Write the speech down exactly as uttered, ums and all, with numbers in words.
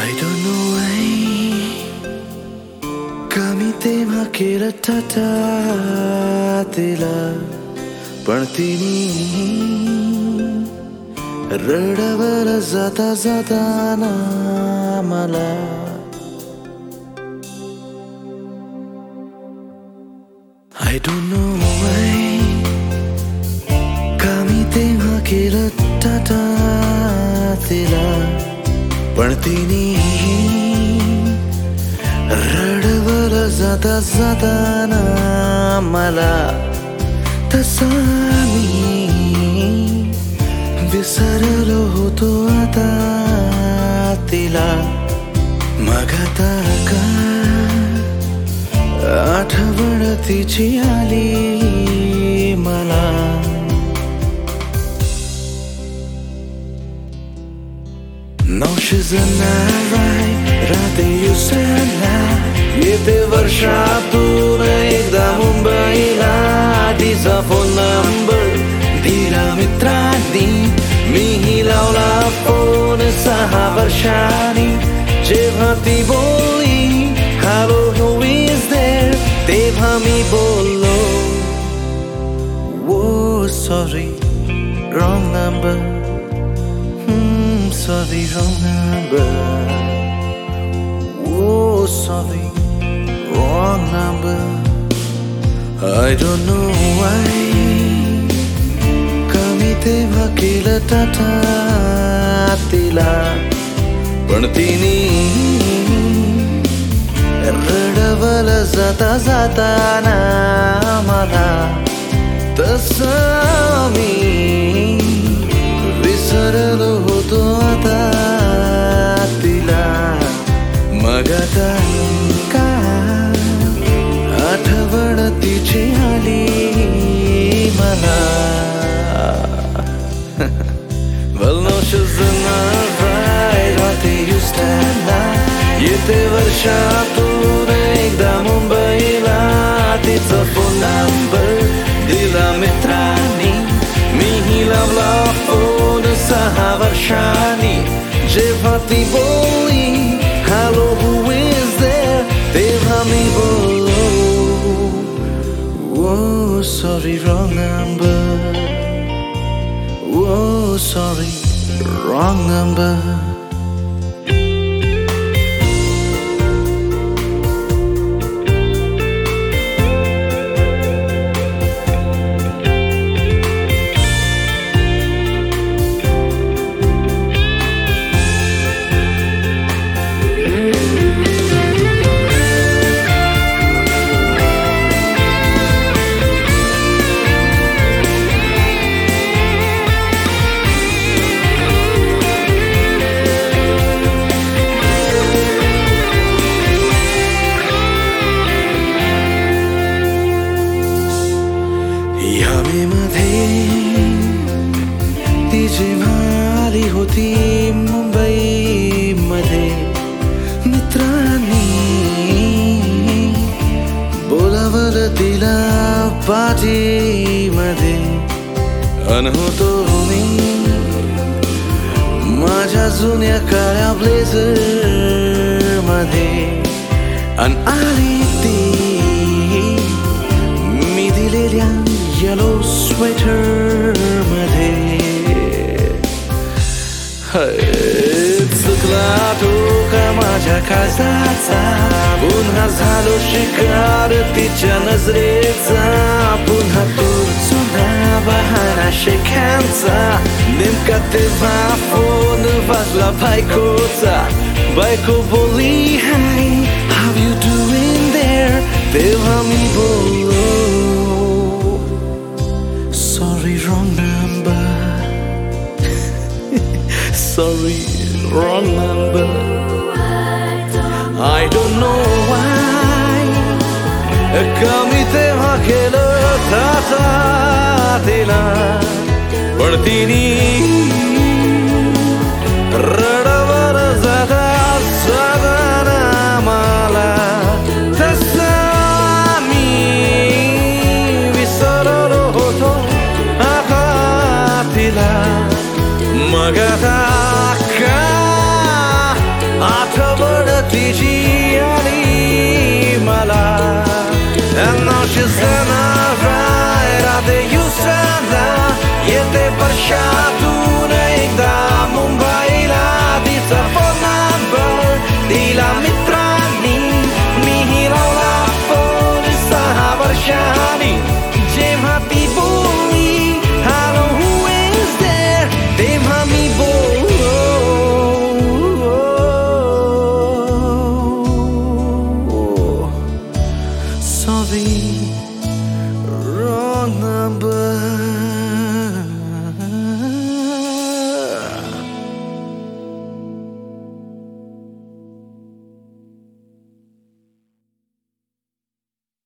I don't know why kami तेव्हा केलं टाटा तिला पण तिनी रडवलं जाता जाताना मला I don't know why kami तेव्हा केलं टाटा तिला पण तिनी रडवलं जाता जाताना मला तसा मी विसरलो होतो आता तिला मग आता का आठवण तिची आली मला Now she's alright राहते युसरला येते वर्षातून एकदा मुंबईला तिचा फोन नंबर दिला मित्रांनी मीही लावला फोन सहा वर्षांनी जेव्हा ती बोलली Hello who is there तेव्हा मी बोललो Oh sorry wrong number Sorry, wrong number. Oh, sorry, wrong number. I don't know why. Kami तेव्हा केलं टाटा तिला पण तिनी रडवलं जाता जाताना मला तसा मी विसरलो होतो आता तिला मग आता का आठवण तिची आली मला Well no she's not right राहते युस्टनला येते वर्षातून एकदा मुंबईला तिचा फोन नंबर दिला मित्रांनी मीही लावला फोन सहा वर्षांनी जेव्हा ती बोलली Hello who is there तेव्हा मी बोललो Oh sorry wrong number Oh sorry wrong number ती जेव्हा आली होती मुंबईमध्ये मित्रांनी बोलावलं तिला पार्टीमध्ये अन होतो मी माझ्या जुन्या काळ्या ब्लेझर मध्ये अन आली ती मी दिलेल्या येलो स्वेटर मध्ये चुकला तो का माझ्या काळजाचा पुन्हा झालो शिकार तिच्या नजरेचा पुन्हा तो जुना बहाणा शेक्यांचा नेमका तेव्हा फोन वाजला बायकोचा बायको बोलली हाय how you doing there तेव्हा मी बोललो Sorry, wrong number. Sorry, wrong number. I don't know why. Kami तेव्हा केलं टाटा तिला पण तिनी रडवलं जाता जाताना मला तसा मी विसरलो होतो मग आता का आठ ti ali mala and now she's gonna ride out the usana yete parsha